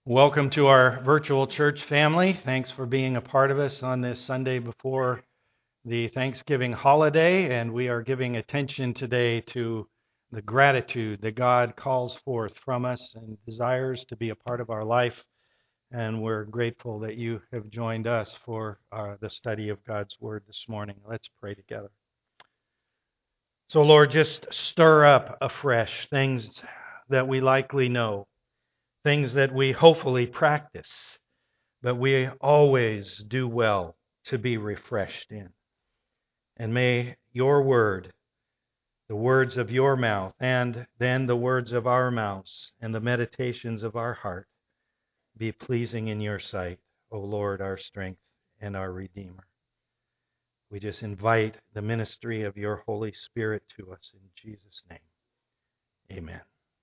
Welcome to our virtual church family. Thanks for being a part of us on this Sunday before the Thanksgiving holiday. And we are giving attention today to the gratitude that God calls forth from us and desires to be a part of our life. And we're grateful that you have joined us for the study of God's Word this morning. Let's pray together. So, Lord, just stir up afresh things that we likely know, things that we hopefully practice, but we always do well to be refreshed in. And may your word, the words of your mouth, and then the words of our mouths, and the meditations of our heart be pleasing in your sight, O Lord, our strength and our Redeemer. We just invite the ministry of your Holy Spirit to us in Jesus' name. Amen.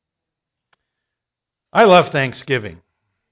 I love Thanksgiving.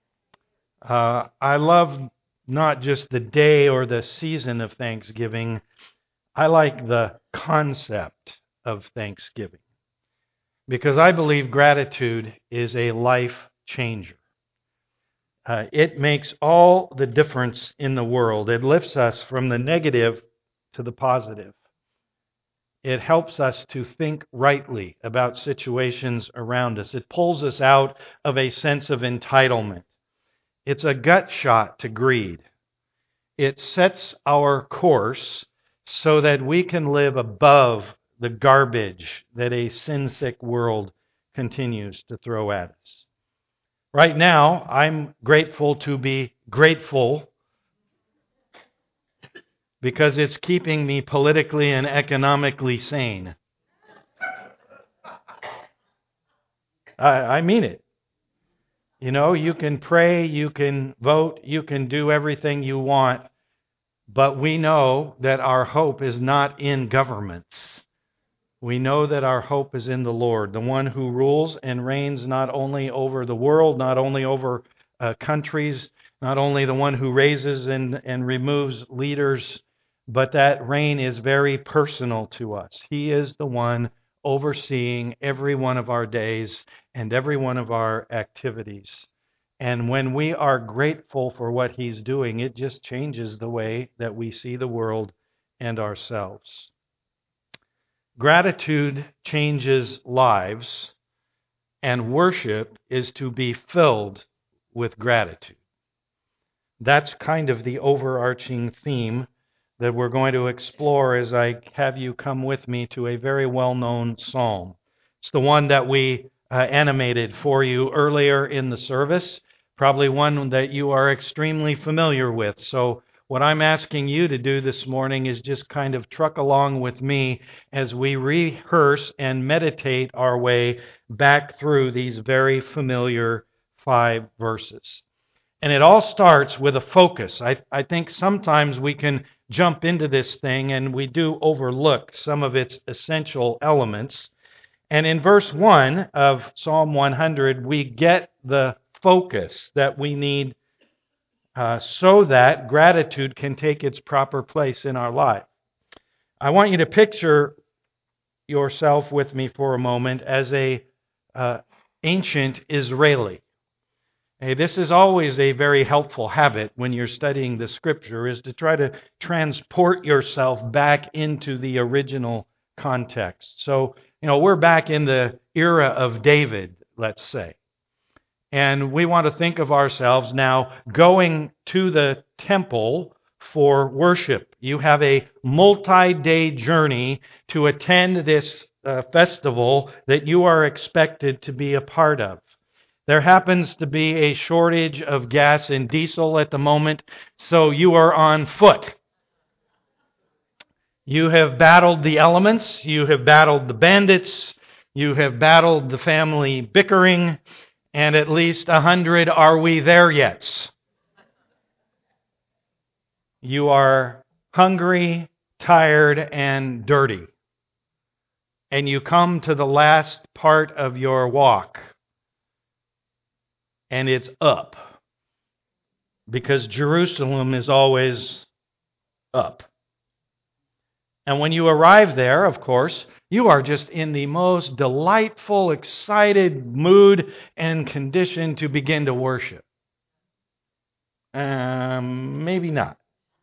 I love not just the day or the season of Thanksgiving. I like the concept of Thanksgiving because I believe gratitude is a life changer. It makes all the difference in the world. It lifts us from the negative to the positive. It helps us to think rightly about situations around us. It pulls us out of a sense of entitlement. It's a gut shot to greed. It sets our course so that we can live above the garbage that a sin-sick world continues to throw at us. Right now, I'm grateful to be grateful because it's keeping me politically and economically sane. I mean it. You know, you can pray, you can vote, you can do everything you want, but we know that our hope is not in governments. We know that our hope is in the Lord, the one who rules and reigns not only over the world, not only over countries, not only the one who raises and removes leaders, but that reign is very personal to us. He is the one overseeing every one of our days and every one of our activities. And when we are grateful for what He's doing, it just changes the way that we see the world and ourselves. Gratitude changes lives, and worship is to be filled with gratitude. That's kind of the overarching theme that we're going to explore as I have you come with me to a very well-known psalm. It's the one that we animated for you earlier in the service, probably one that you are extremely familiar with. So what I'm asking you to do this morning is just kind of truck along with me as we rehearse and meditate our way back through these very familiar 5 verses. And it all starts with a focus. I think sometimes we can jump into this thing and we do overlook some of its essential elements. And in verse 1 of Psalm 100, we get the focus that we need so that gratitude can take its proper place in our life. I want you to picture yourself with me for a moment as a ancient Israeli. Hey, this is always a very helpful habit when you're studying the Scripture, is to try to transport yourself back into the original context. So, we're back in the era of David, let's say. And we want to think of ourselves now going to the temple for worship. You have a multi-day journey to attend this festival that you are expected to be a part of. There happens to be a shortage of gas and diesel at the moment, so you are on foot. You have battled the elements, you have battled the bandits, you have battled the family bickering, and at least 100 are we there yet. You are hungry, tired, and dirty. And you come to the last part of your walk. And it's up. Because Jerusalem is always up. And when you arrive there, of course, you are just in the most delightful, excited mood and condition to begin to worship. Maybe not.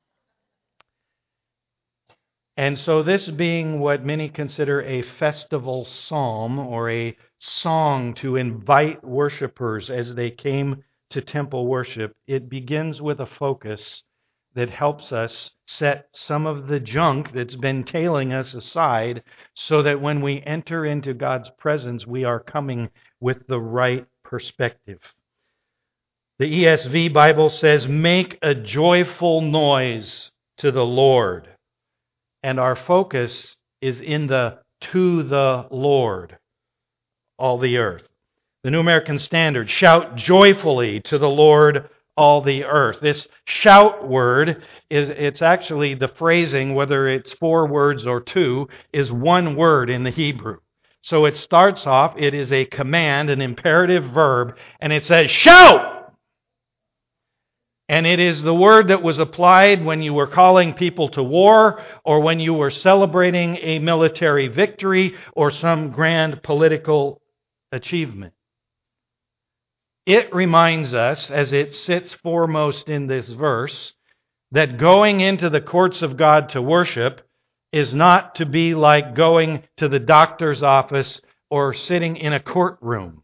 And so this being what many consider a festival psalm or a song to invite worshipers as they came to temple worship, it begins with a focus that helps us set some of the junk that's been tailing us aside so that when we enter into God's presence, we are coming with the right perspective. The ESV Bible says, "Make a joyful noise to the Lord." And our focus is in the "to the Lord, all the earth." The New American Standard, "Shout joyfully to the Lord, all the earth." This shout word it's actually the phrasing, whether it's 4 words or 2, is 1 word in the Hebrew. So it starts off, it is a command, an imperative verb, and it says, "Shout!" And it is the word that was applied when you were calling people to war or when you were celebrating a military victory or some grand political achievement. It reminds us, as it sits foremost in this verse, that going into the courts of God to worship is not to be like going to the doctor's office or sitting in a courtroom.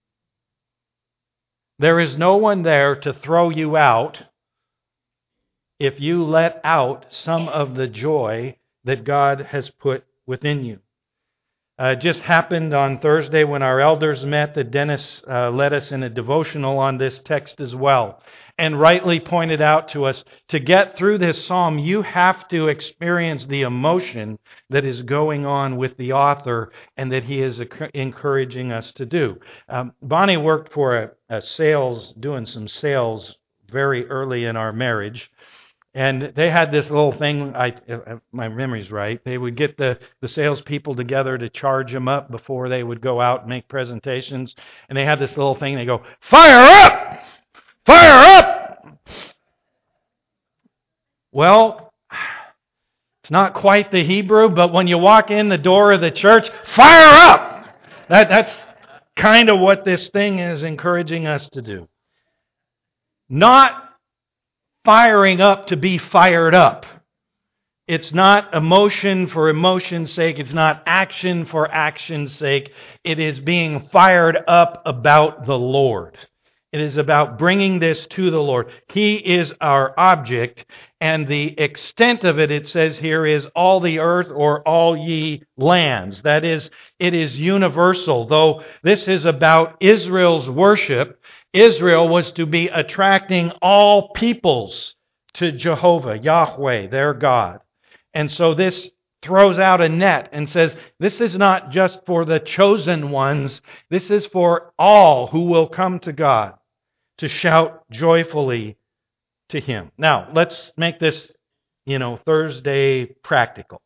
There is no one there to throw you out if you let out some of the joy that God has put within you. It just happened on Thursday when our elders met that Dennis led us in a devotional on this text as well, and rightly pointed out to us, to get through this psalm, you have to experience the emotion that is going on with the author and that he is encouraging us to do. Bonnie worked for a sales, doing some sales very early in our marriage. And they had this little thing, if my memory's right, they would get the salespeople together to charge them up before they would go out and make presentations. And they had this little thing, they go, "Fire up! Fire up!" Well, it's not quite the Hebrew, but when you walk in the door of the church, fire up! That's kind of what this thing is encouraging us to do. Not firing up to be fired up. It's not emotion for emotion's sake. It's not action for action's sake. It is being fired up about the Lord. It is about bringing this to the Lord. He is our object, and the extent of it, it says here, is all the earth or all ye lands. That is, it is universal. Though this is about Israel's worship, Israel was to be attracting all peoples to Jehovah, Yahweh, their God. And so this throws out a net and says, this is not just for the chosen ones, this is for all who will come to God to shout joyfully to Him. Now, let's make this, Thursday practical.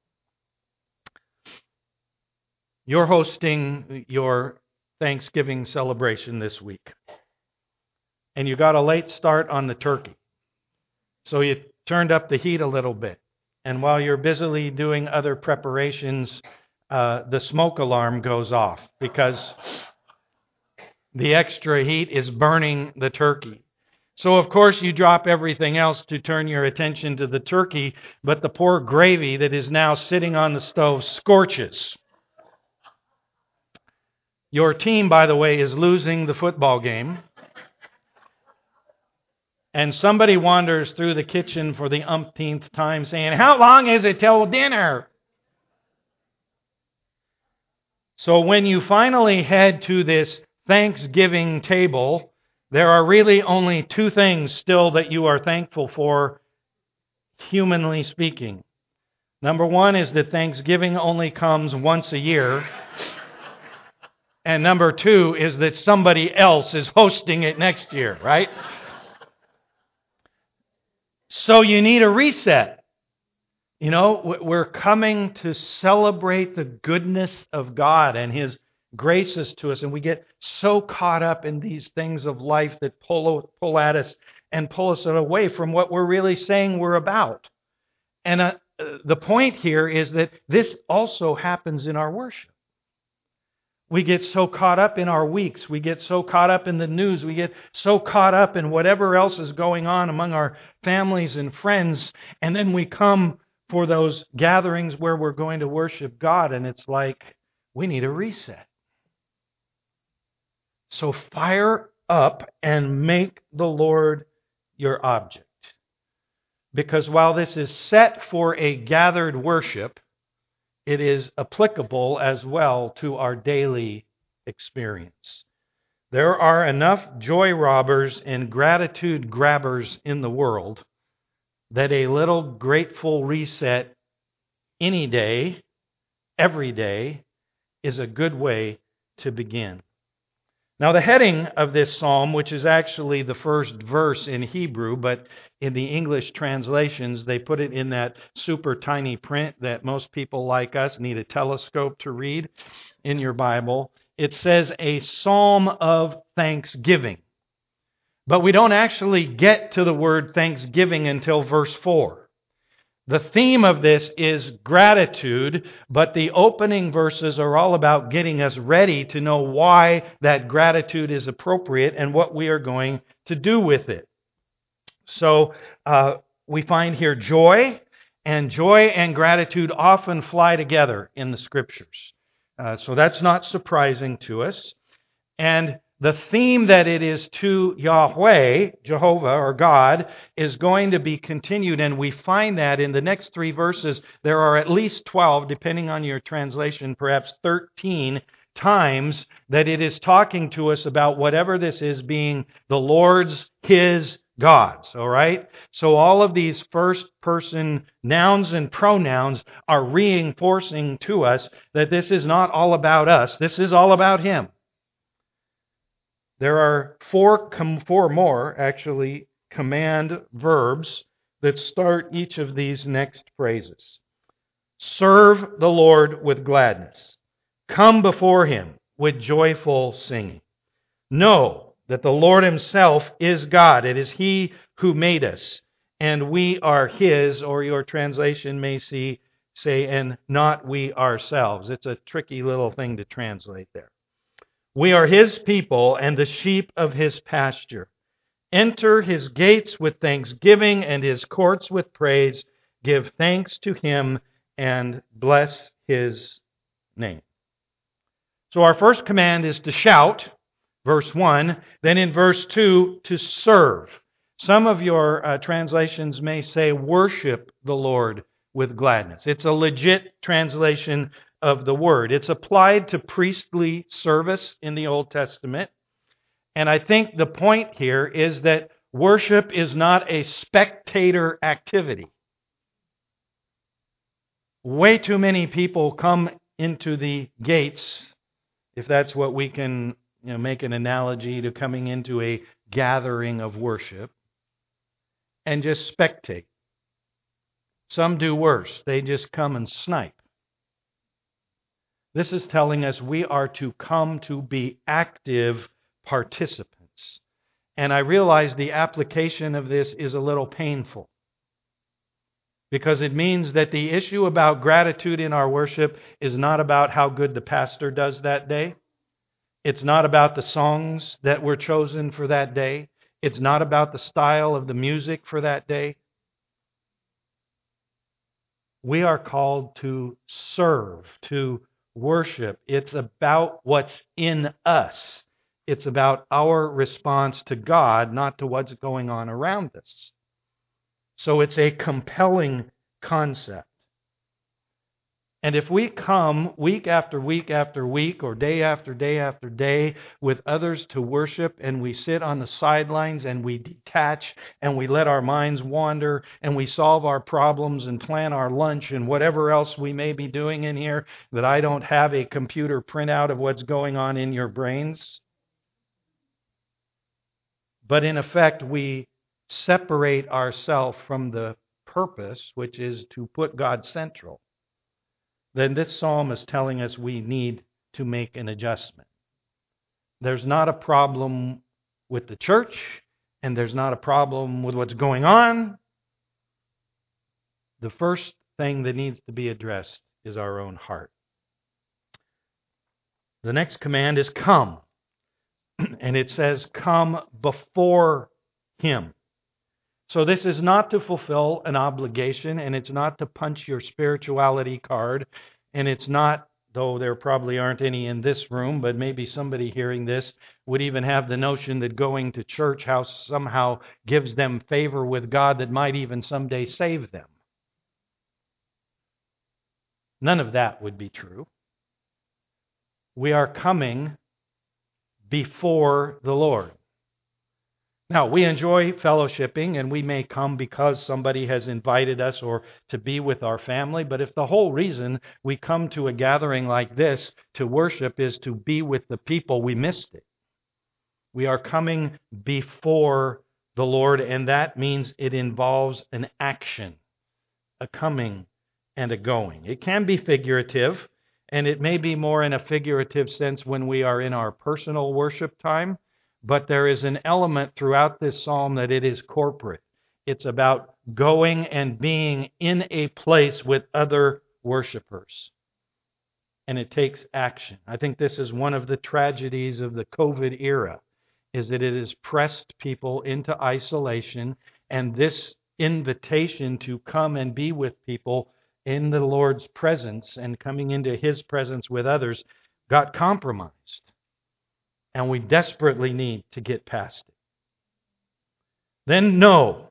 You're hosting your Thanksgiving celebration this week. And you got a late start on the turkey. So you turned up the heat a little bit. And while you're busily doing other preparations, the smoke alarm goes off because the extra heat is burning the turkey. So, of course, you drop everything else to turn your attention to the turkey, but the poor gravy that is now sitting on the stove scorches. Your team, by the way, is losing the football game. And somebody wanders through the kitchen for the umpteenth time saying, "How long is it till dinner?" So when you finally head to this Thanksgiving table, there are really only 2 things still that you are thankful for, humanly speaking. Number 1 is that Thanksgiving only comes once a year. And number 2 is that somebody else is hosting it next year, right? So you need a reset. We're coming to celebrate the goodness of God and His graces to us, and we get so caught up in these things of life that pull at us and pull us away from what we're really saying we're about. And the point here is that this also happens in our worship. We get so caught up in our weeks. We get so caught up in the news. We get so caught up in whatever else is going on among our families and friends. And then we come for those gatherings where we're going to worship God, and it's like we need a reset. So fire up and make the Lord your object. Because while this is set for a gathered worship, it is applicable as well to our daily experience. There are enough joy robbers and gratitude grabbers in the world that a little grateful reset any day, every day, is a good way to begin. Now, the heading of this psalm, which is actually the first verse in Hebrew, but in the English translations, they put it in that super tiny print that most people like us need a telescope to read in your Bible. It says a psalm of thanksgiving. But we don't actually get to the word thanksgiving until verse 4. The theme of this is gratitude, but the opening verses are all about getting us ready to know why that gratitude is appropriate and what we are going to do with it. So we find here joy and gratitude often fly together in the Scriptures. So that's not surprising to us. And the theme that it is to Yahweh, Jehovah or God, is going to be continued, and we find that in the next 3 verses. There are at least 12, depending on your translation, perhaps 13 times that it is talking to us about whatever this is being the Lord's, His, God's. All right? So all of these first-person nouns and pronouns are reinforcing to us that this is not all about us. This is all about Him. There are four more, actually, command verbs that start each of these next phrases. Serve the Lord with gladness. Come before Him with joyful singing. Know that the Lord Himself is God. It is He who made us, and we are His, or your translation may say, and not we ourselves. It's a tricky little thing to translate there. We are His people and the sheep of His pasture. Enter His gates with thanksgiving and His courts with praise. Give thanks to Him and bless His name. So our first command is to shout, verse 1. Then in verse 2, to serve. Some of your translations may say worship the Lord with gladness. It's a legit translation of the word. It's applied to priestly service in the Old Testament. And I think the point here is that worship is not a spectator activity. Way too many people come into the gates, if that's what we can make an analogy to coming into a gathering of worship, and just spectate. Some do worse. They just come and snipe. This is telling us we are to come to be active participants. And I realize the application of this is a little painful, because it means that the issue about gratitude in our worship is not about how good the pastor does that day. It's not about the songs that were chosen for that day. It's not about the style of the music for that day. We are called to serve, to worship. It's about what's in us. It's about our response to God, not to what's going on around us. So it's a compelling concept. And if we come week after week after week, or day after day after day with others to worship, and we sit on the sidelines and we detach and we let our minds wander and we solve our problems and plan our lunch and whatever else we may be doing in here, that I don't have a computer printout of what's going on in your brains. But in effect, we separate ourselves from the purpose, which is to put God central. Then this psalm is telling us we need to make an adjustment. There's not a problem with the church, and there's not a problem with what's going on. The first thing that needs to be addressed is our own heart. The next command is come. And it says, come before Him. So this is not to fulfill an obligation, and it's not to punch your spirituality card, and it's not, though there probably aren't any in this room, but maybe somebody hearing this would even have the notion that going to church house somehow gives them favor with God that might even someday save them. None of that would be true. We are coming before the Lord. Now, we enjoy fellowshipping, and we may come because somebody has invited us or to be with our family, but if the whole reason we come to a gathering like this to worship is to be with the people, we missed it. We are coming before the Lord, and that means it involves an action, a coming and a going. It can be figurative, and it may be more in a figurative sense when we are in our personal worship time. But there is an element throughout this psalm that it is corporate. It's about going and being in a place with other worshipers. And it takes action. I think this is one of the tragedies of the COVID era, is that it has pressed people into isolation, and this invitation to come and be with people in the Lord's presence and coming into His presence with others got compromised. And we desperately need to get past it. Then no.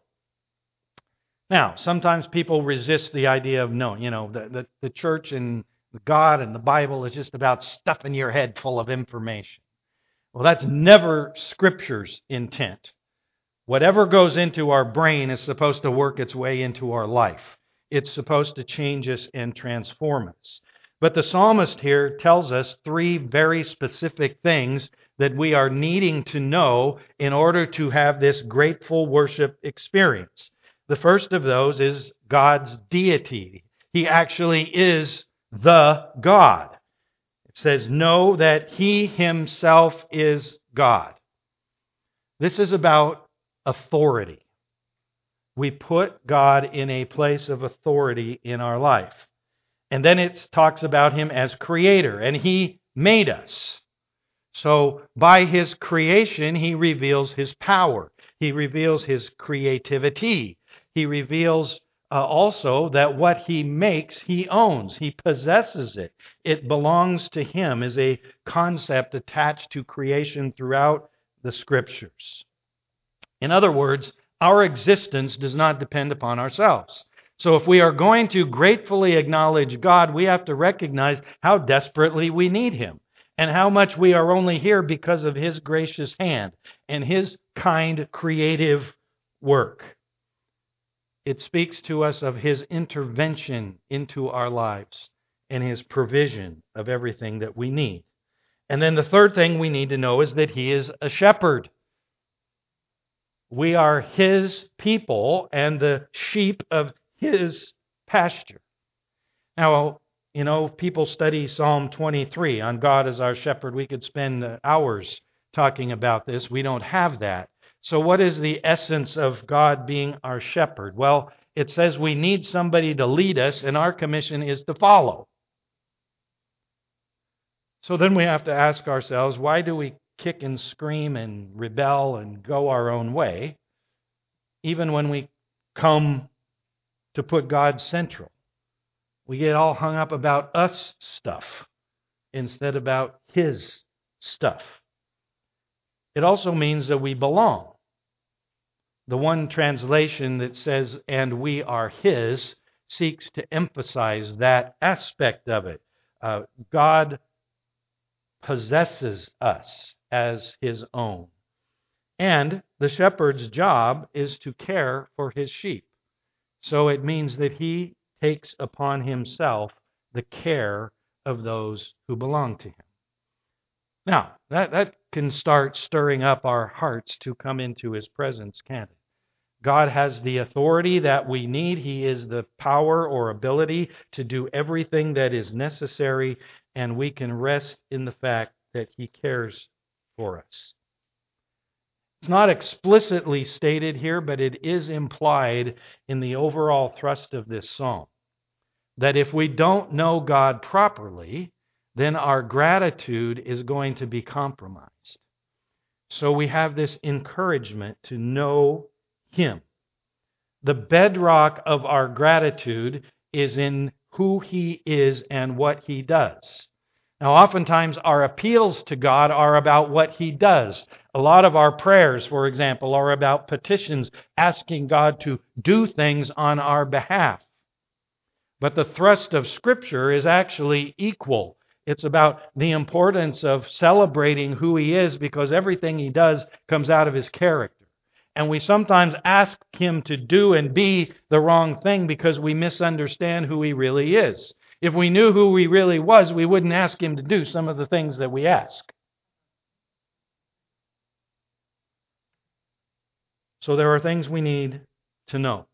Now, sometimes people resist the idea of no. You know, the church and God and the Bible is just about stuffing your head full of information. Well, that's never Scripture's intent. Whatever goes into our brain is supposed to work its way into our life. It's supposed to change us and transform us. But the psalmist here tells us three very specific things that we are needing to know in order to have this grateful worship experience. The first of those is God's deity. He actually is the God. It says, know that He Himself is God. This is about authority. We put God in a place of authority in our life. And then it talks about Him as creator, and He made us. So by His creation, He reveals His power. He reveals His creativity. He reveals also that what He makes, He owns. He possesses it. It belongs to Him, is a concept attached to creation throughout the Scriptures. In other words, our existence does not depend upon ourselves. So if we are going to gratefully acknowledge God, we have to recognize how desperately we need Him and how much we are only here because of His gracious hand and His kind creative work. It speaks to us of His intervention into our lives and His provision of everything that we need. And then the third thing we need to know is that He is a shepherd. We are His people and the sheep of His pasture. Now, you know, people study Psalm 23 on God as our shepherd. We could spend hours talking about this. We don't have that. So what is the essence of God being our shepherd? Well, it says we need somebody to lead us, and our commission is to follow. So then we have to ask ourselves, why do we kick and scream and rebel and go our own way, even when we come to put God central? We get all hung up about us stuff instead about His stuff. It also means that we belong. The one translation that says, and we are His, seeks to emphasize that aspect of it. God possesses us as His own. And the shepherd's job is to care for his sheep. So it means that he takes upon himself the care of those who belong to him. Now, that can start stirring up our hearts to come into His presence, can't it? God has the authority that we need. He is the power or ability to do everything that is necessary, and we can rest in the fact that He cares for us. It's not explicitly stated here, but it is implied in the overall thrust of this psalm, that if we don't know God properly, then our gratitude is going to be compromised. So we have this encouragement to know Him. The bedrock of our gratitude is in who He is and what He does. Now, oftentimes our appeals to God are about what He does. A lot of our prayers, for example, are about petitions asking God to do things on our behalf. But the thrust of Scripture is actually equal. It's about the importance of celebrating who He is because everything He does comes out of His character. And we sometimes ask Him to do and be the wrong thing because we misunderstand who He really is. If we knew who He really was, we wouldn't ask Him to do some of the things that we ask. So there are things we need to know.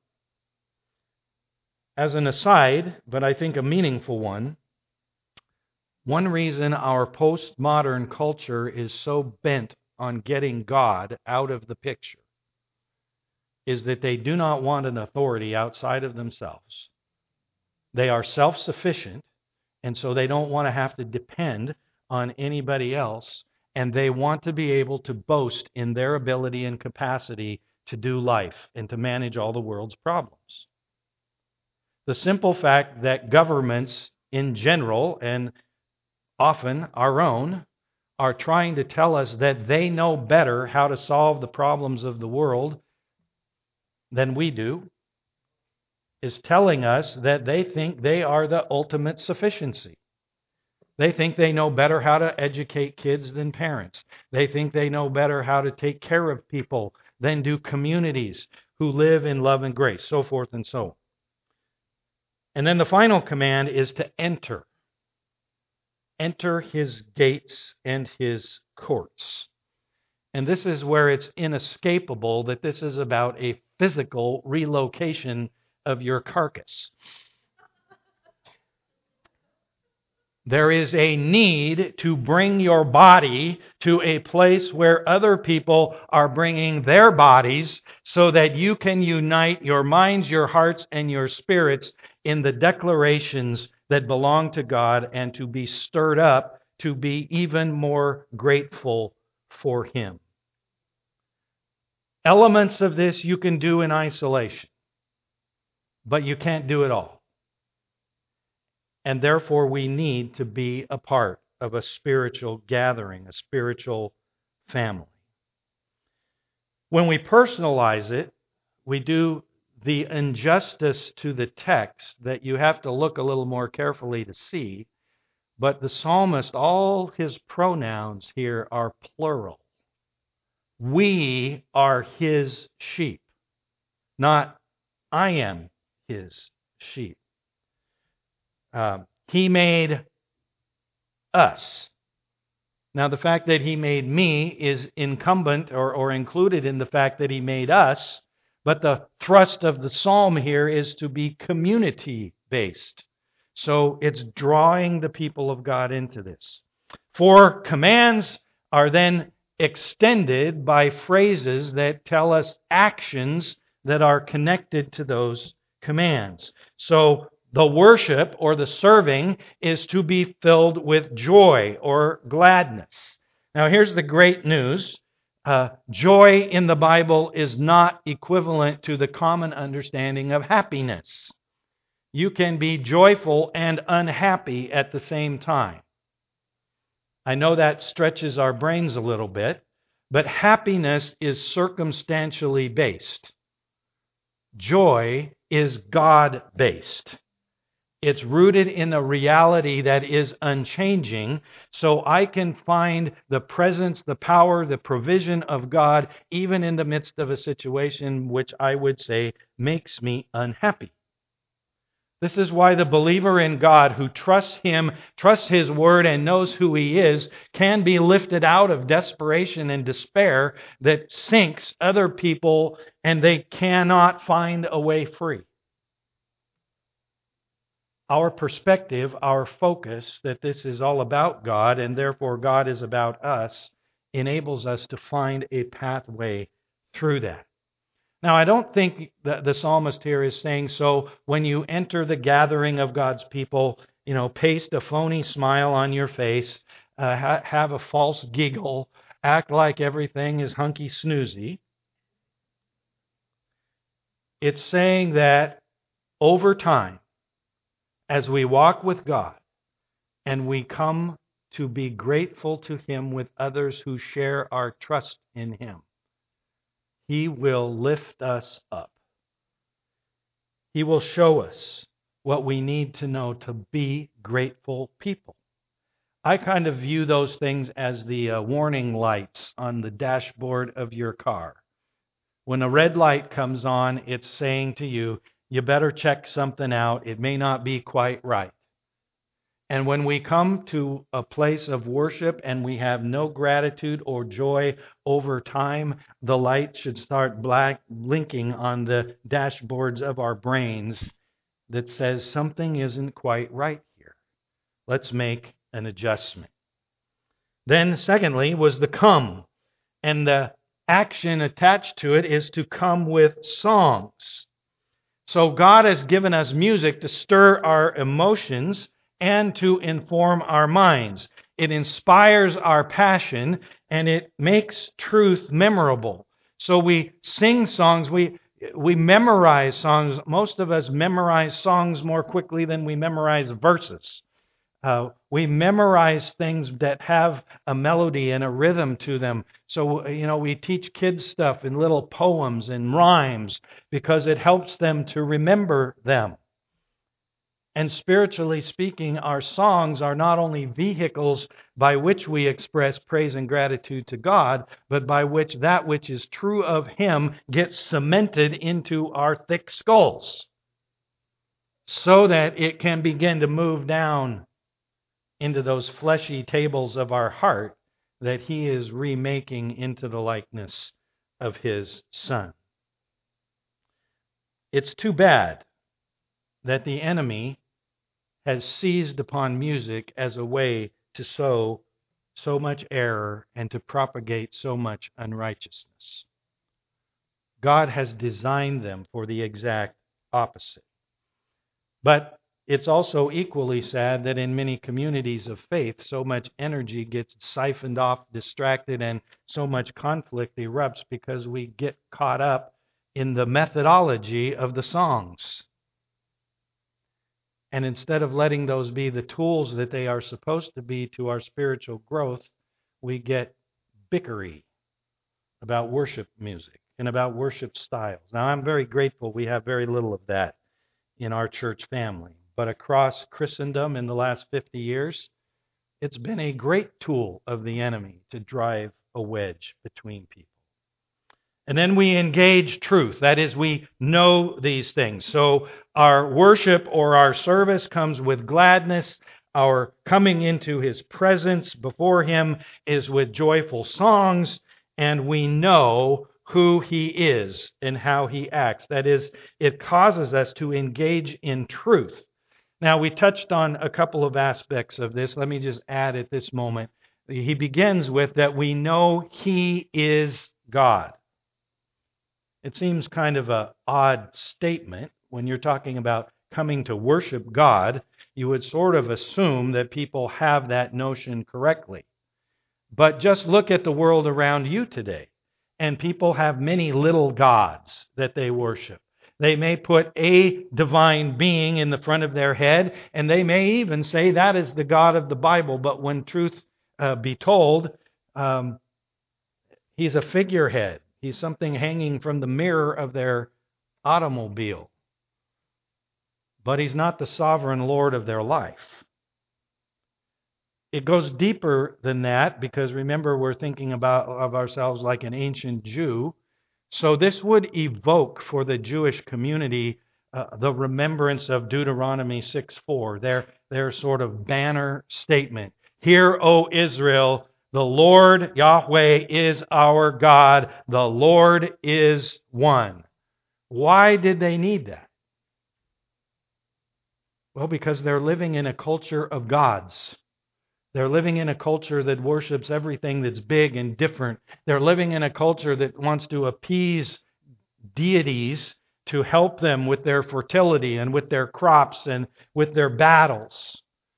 As an aside, but I think a meaningful one reason our postmodern culture is so bent on getting God out of the picture is that they do not want an authority outside of themselves. They are self-sufficient, and so they don't want to have to depend on anybody else, and they want to be able to boast in their ability and capacity to do life and to manage all the world's problems. The simple fact that governments in general, and often our own, are trying to tell us that they know better how to solve the problems of the world than we do, is telling us that they think they are the ultimate sufficiency. They think they know better how to educate kids than parents. They think they know better how to take care of people than do communities who live in love and grace, so forth and so on. And then the final command is to enter. Enter His gates and His courts. And this is where it's inescapable that this is about a physical relocation of your carcass. There is a need to bring your body to a place where other people are bringing their bodies so that you can unite your minds, your hearts, and your spirits in the declarations that belong to God and to be stirred up to be even more grateful for Him. Elements of this you can do in isolation, but you can't do it all. And therefore, we need to be a part of a spiritual gathering, a spiritual family. When we personalize it, we do the injustice to the text that you have to look a little more carefully to see. But the psalmist, all his pronouns here are plural. We are His sheep, not I am His sheep. He made us. Now, the fact that He made me is incumbent or included in the fact that He made us, but the thrust of the psalm here is to be community-based. So it's drawing the people of God into this. 4 commands are then extended by phrases that tell us actions that are connected to those commands. So the worship or the serving is to be filled with joy or gladness. Now here's the great news. Joy in the Bible is not equivalent to the common understanding of happiness. You can be joyful and unhappy at the same time. I know that stretches our brains a little bit, but happiness is circumstantially based. Joy is God-based. It's rooted in a reality that is unchanging, so I can find the presence, the power, the provision of God even in the midst of a situation which I would say makes me unhappy. This is why the believer in God who trusts Him, trusts His Word, and knows who He is, can be lifted out of desperation and despair that sinks other people and they cannot find a way free. Our perspective, our focus, that this is all about God and therefore God is about us, enables us to find a pathway through that. Now, I don't think that the psalmist here is saying, so when you enter the gathering of God's people, paste a phony smile on your face, have a false giggle, act like everything is hunky snoozy. It's saying that over time, as we walk with God and we come to be grateful to Him with others who share our trust in Him, He will lift us up. He will show us what we need to know to be grateful people. I kind of view those things as the warning lights on the dashboard of your car. When a red light comes on, it's saying to you, you better check something out. It may not be quite right. And when we come to a place of worship and we have no gratitude or joy over time, the light should start blinking on the dashboards of our brains that says something isn't quite right here. Let's make an adjustment. Then, secondly, was the come. And the action attached to it is to come with songs. So God has given us music to stir our emotions and to inform our minds. It inspires our passion and it makes truth memorable. So we sing songs, we memorize songs. Most of us memorize songs more quickly than we memorize verses. We memorize things that have a melody and a rhythm to them. So, we teach kids stuff in little poems and rhymes because it helps them to remember them. And spiritually speaking, our songs are not only vehicles by which we express praise and gratitude to God, but by which that which is true of Him gets cemented into our thick skulls so that it can begin to move down into those fleshy tables of our heart that He is remaking into the likeness of His Son. It's too bad that the enemy has seized upon music as a way to sow so much error and to propagate so much unrighteousness. God has designed them for the exact opposite. But it's also equally sad that in many communities of faith, so much energy gets siphoned off, distracted, and so much conflict erupts because we get caught up in the methodology of the songs. And instead of letting those be the tools that they are supposed to be to our spiritual growth, we get bickery about worship music and about worship styles. Now, I'm very grateful we have very little of that in our church family. But across Christendom in the last 50 years, it's been a great tool of the enemy to drive a wedge between people. And then we engage truth. That is, we know these things. So our worship or our service comes with gladness. Our coming into His presence before Him is with joyful songs. And we know who He is and how He acts. That is, it causes us to engage in truth. Now, we touched on a couple of aspects of this. Let me just add at this moment. He begins with that we know He is God. It seems kind of an odd statement when you're talking about coming to worship God. You would sort of assume that people have that notion correctly. But just look at the world around you today. And people have many little gods that they worship. They may put a divine being in the front of their head, and they may even say that is the God of the Bible. But when truth be told, He's a figurehead. He's something hanging from the mirror of their automobile. But He's not the sovereign Lord of their life. It goes deeper than that because remember, we're thinking of ourselves like an ancient Jew. So this would evoke for the Jewish community the remembrance of Deuteronomy 6:4, their sort of banner statement. Hear, O Israel, the Lord Yahweh is our God. The Lord is one. Why did they need that? Well, because they're living in a culture of gods. They're living in a culture that worships everything that's big and different. They're living in a culture that wants to appease deities to help them with their fertility and with their crops and with their battles.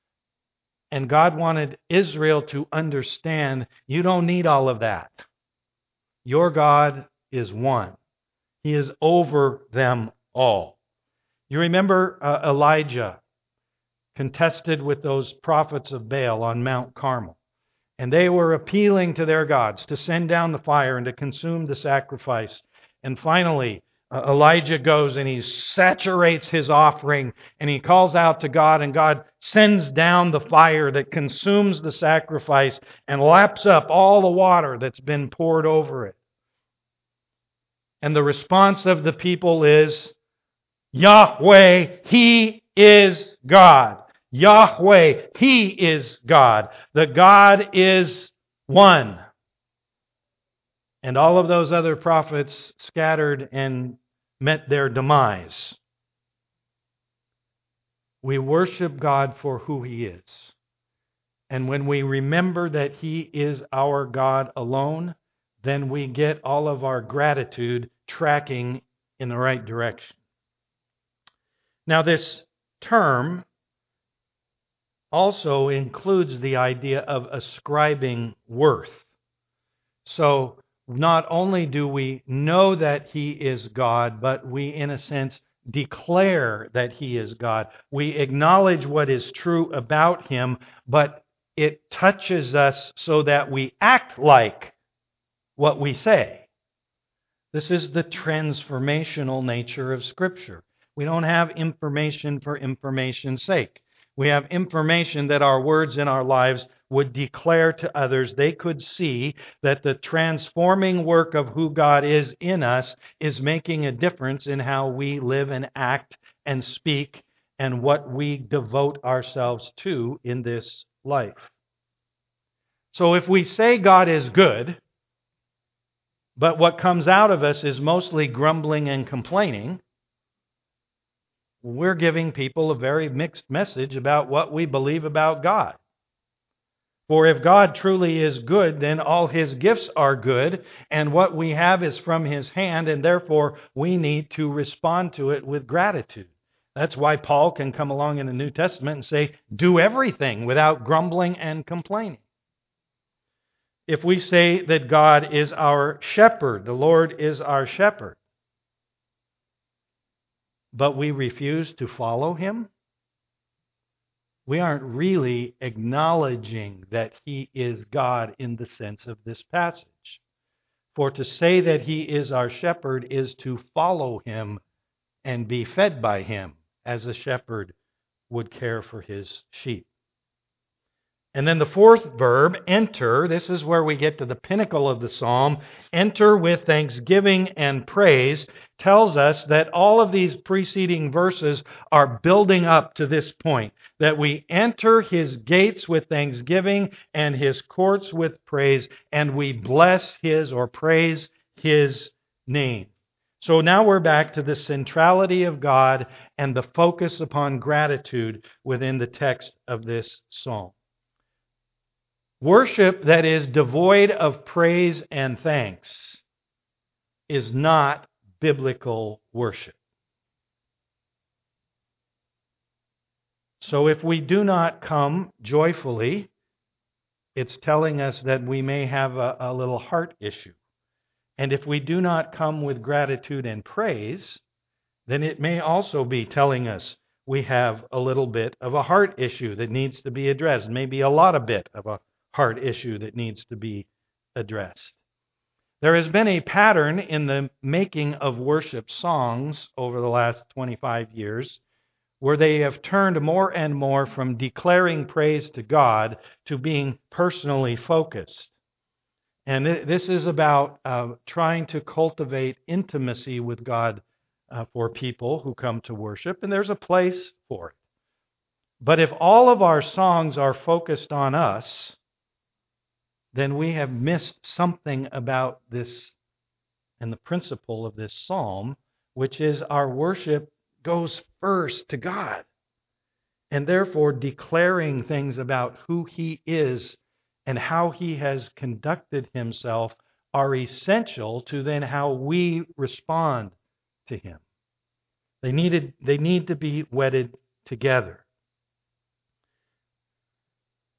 And God wanted Israel to understand, you don't need all of that. Your God is one. He is over them all. You remember Elijah contested with those prophets of Baal on Mount Carmel. And they were appealing to their gods to send down the fire and to consume the sacrifice. And finally, Elijah goes and he saturates his offering and he calls out to God, and God sends down the fire that consumes the sacrifice and laps up all the water that's been poured over it. And the response of the people is, Yahweh, He is God. Yahweh, He is God. The God is one. And all of those other prophets scattered and met their demise. We worship God for who He is. And when we remember that He is our God alone, then we get all of our gratitude tracking in the right direction. Now, this term also includes the idea of ascribing worth. So, not only do we know that He is God, but we, in a sense, declare that He is God. We acknowledge what is true about Him, but it touches us so that we act like what we say. This is the transformational nature of Scripture. We don't have information for information's sake. We have information that our words in our lives would declare to others. They could see that the transforming work of who God is in us is making a difference in how we live and act and speak and what we devote ourselves to in this life. So if we say God is good, but what comes out of us is mostly grumbling and complaining, we're giving people a very mixed message about what we believe about God. For if God truly is good, then all His gifts are good, and what we have is from His hand, and therefore we need to respond to it with gratitude. That's why Paul can come along in the New Testament and say, do everything without grumbling and complaining. If we say that God is our shepherd, the Lord is our shepherd, but we refuse to follow Him, we aren't really acknowledging that He is God in the sense of this passage. For to say that He is our shepherd is to follow Him and be fed by Him, as a shepherd would care for his sheep. And then the fourth verb, enter, this is where we get to the pinnacle of the psalm. Enter with thanksgiving and praise tells us that all of these preceding verses are building up to this point, that we enter His gates with thanksgiving and His courts with praise, and we bless His or praise His name. So now we're back to the centrality of God and the focus upon gratitude within the text of this psalm. Worship that is devoid of praise and thanks is not biblical worship. So if we do not come joyfully, it's telling us that we may have a little heart issue. And if we do not come with gratitude and praise, then it may also be telling us we have a little bit of a heart issue that needs to be addressed, maybe a lot of bit of a heart issue that needs to be addressed. There has been a pattern in the making of worship songs over the last 25 years where they have turned more and more from declaring praise to God to being personally focused. And this is about trying to cultivate intimacy with God for people who come to worship, and there's a place for it. But if all of our songs are focused on us, then we have missed something about this and the principle of this psalm, which is our worship goes first to God. And therefore, declaring things about who He is and how He has conducted Himself are essential to then how we respond to Him. They need to be wedded together.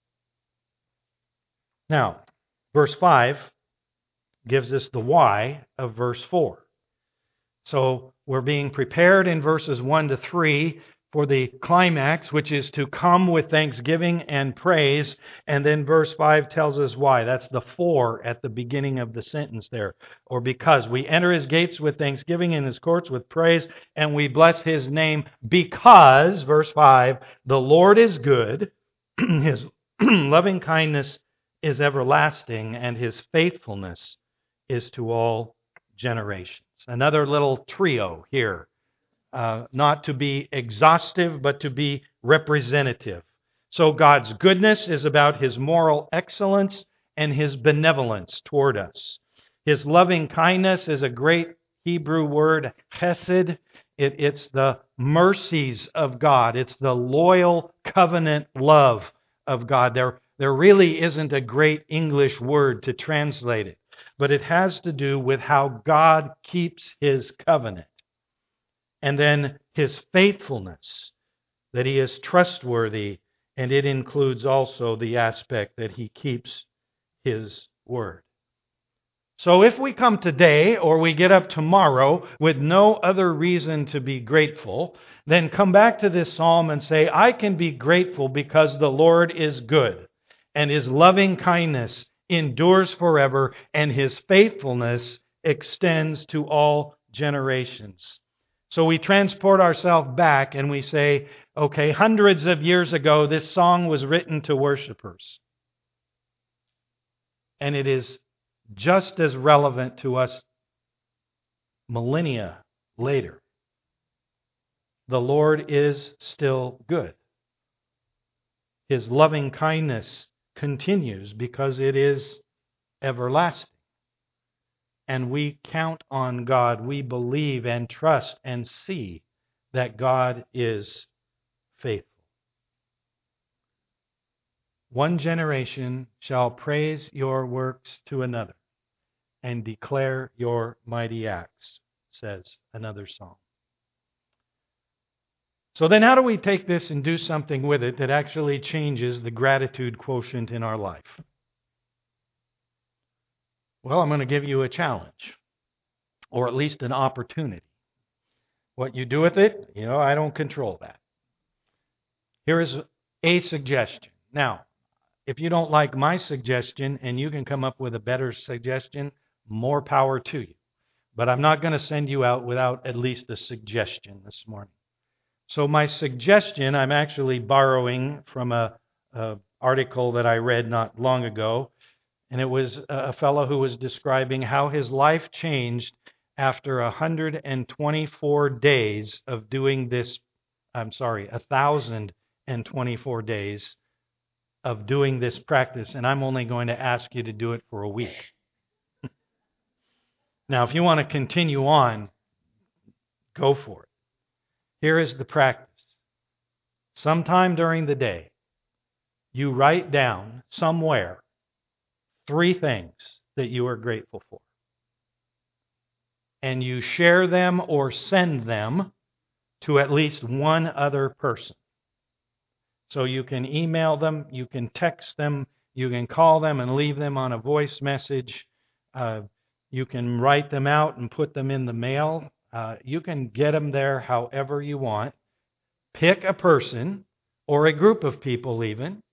Now, verse 5 gives us the why of verse 4. So we're being prepared in verses 1 to 3 for the climax, which is to come with thanksgiving and praise. And then verse 5 tells us why. That's the for at the beginning of the sentence there. Or because we enter his gates with thanksgiving and his courts with praise, and we bless his name because, verse 5, the Lord is good, his loving kindness is everlasting, and his faithfulness is to all generations. Another little trio here. Not to be exhaustive, but to be representative. So God's goodness is about his moral excellence and his benevolence toward us. His loving kindness is a great Hebrew word, chesed. It's the mercies of God. It's the loyal covenant love of God. There really isn't a great English word to translate it, but it has to do with how God keeps his covenant. And then his faithfulness, that he is trustworthy, and it includes also the aspect that he keeps his word. So if we come today or we get up tomorrow with no other reason to be grateful, then come back to this psalm and say, I can be grateful because the Lord is good, and his loving kindness endures forever, and his faithfulness extends to all generations. So we transport ourselves back and we say, okay, hundreds of years ago, this song was written to worshipers. And it is just as relevant to us millennia later. The Lord is still good. His loving kindness continues because it is everlasting. And we count on God. We believe and trust and see that God is faithful. One generation shall praise your works to another and declare your mighty acts, says another song. So then how do we take this and do something with it that actually changes the gratitude quotient in our life? Well, I'm going to give you a challenge, or at least an opportunity. What you do with it, I don't control that. Here is a suggestion. Now, if you don't like my suggestion and you can come up with a better suggestion, more power to you. But I'm not going to send you out without at least a suggestion this morning. So my suggestion, I'm actually borrowing from a article that I read not long ago. And it was a fellow who was describing how his life changed after 124 days of doing this. 1,024 days of doing this practice. And I'm only going to ask you to do it for a week. Now, if you want to continue on, go for it. Here is the practice. Sometime during the day, you write down somewhere 3 things that you are grateful for. And you share them or send them to at least one other person. So you can email them, you can text them, you can call them and leave them on a voice message. You can write them out and put them in the mail. You can get them there however you want. Pick a person or a group of people even.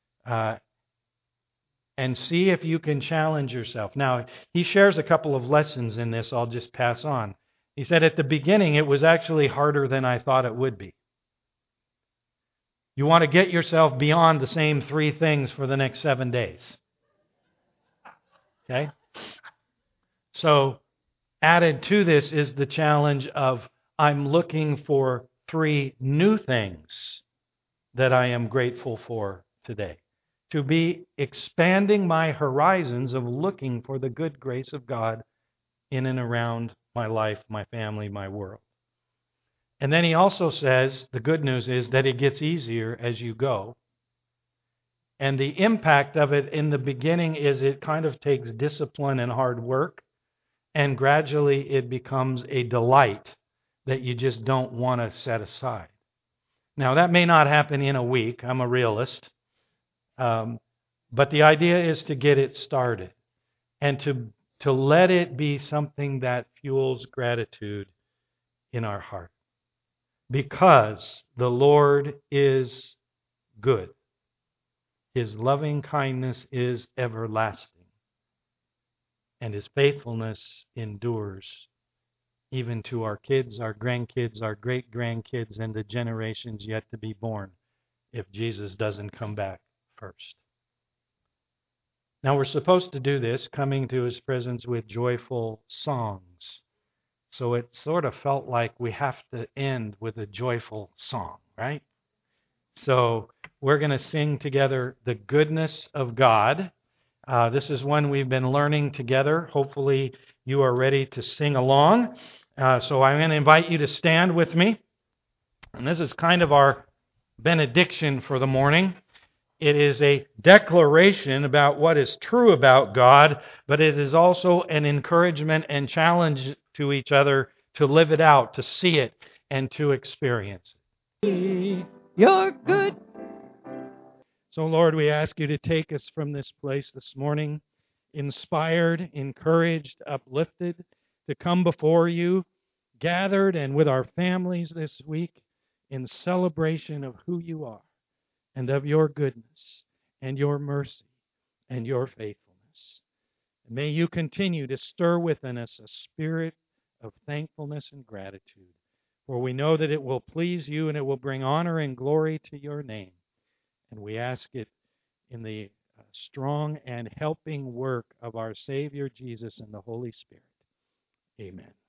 And see if you can challenge yourself. Now, he shares a couple of lessons in this I'll just pass on. He said at the beginning it was actually harder than I thought it would be. You want to get yourself beyond the same 3 things for the next 7 days. Okay? So, added to this is the challenge of I'm looking for 3 new things that I am grateful for today. To be expanding my horizons of looking for the good grace of God in and around my life, my family, my world. And then he also says, the good news is that it gets easier as you go. And the impact of it in the beginning is it kind of takes discipline and hard work, and gradually it becomes a delight that you just don't want to set aside. Now, that may not happen in a week. I'm a realist. But the idea is to get it started and to let it be something that fuels gratitude in our heart. Because the Lord is good. His loving kindness is everlasting, and His faithfulness endures even to our kids, our grandkids, our great-grandkids, and the generations yet to be born if Jesus doesn't come back first. Now we're supposed to do this, coming to His presence with joyful songs. So it sort of felt like we have to end with a joyful song, right? So we're going to sing together The Goodness of God. This is one we've been learning together. Hopefully you are ready to sing along. So I'm going to invite you to stand with me. And this is kind of our benediction for the morning. It is a declaration about what is true about God, but it is also an encouragement and challenge to each other to live it out, to see it, and to experience it. You're good. So, Lord, we ask you to take us from this place this morning, inspired, encouraged, uplifted, to come before you, gathered and with our families this week in celebration of who you are and of your goodness and your mercy and your faithfulness. And may you continue to stir within us a spirit of thankfulness and gratitude, for we know that it will please you and it will bring honor and glory to your name. And we ask it in the strong and helping work of our Savior Jesus and the Holy Spirit. Amen.